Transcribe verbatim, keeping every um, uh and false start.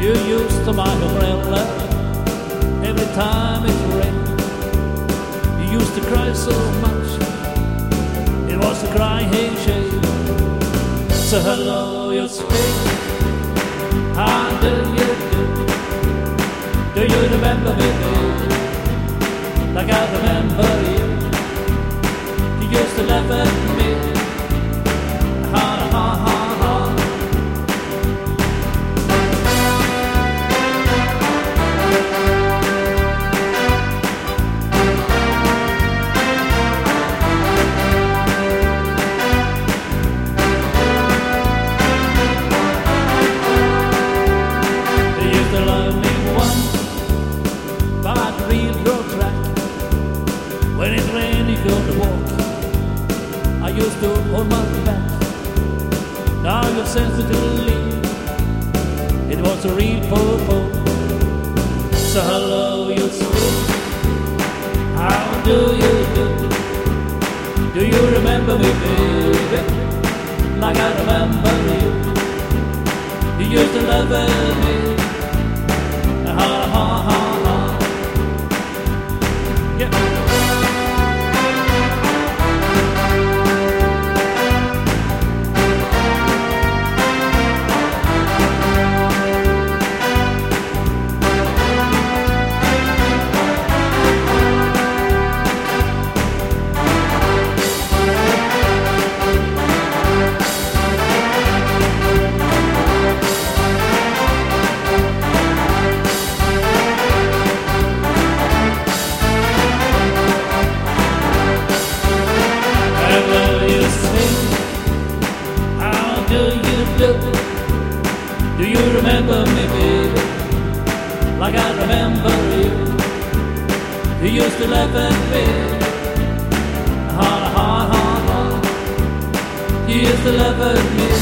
You used to my umbrella every time it rained. You used to cry so much, it was a crying shame. So hello, you speak, how do you do? Do you remember me, baby, like I remember you? You used to laugh at me, ha ha ha ha. When it rained, you couldn't walk. I used to hold my back. Now you're sensitively. It was a real po-po. So hello, you speak. How do you do? Do you remember me, baby, like I remember you? You used to love me. Ha ha ha ha. Yeah. Do you remember me, baby, like I remember you? You used to laugh at me, ha ha ha ha. You used to laugh at me.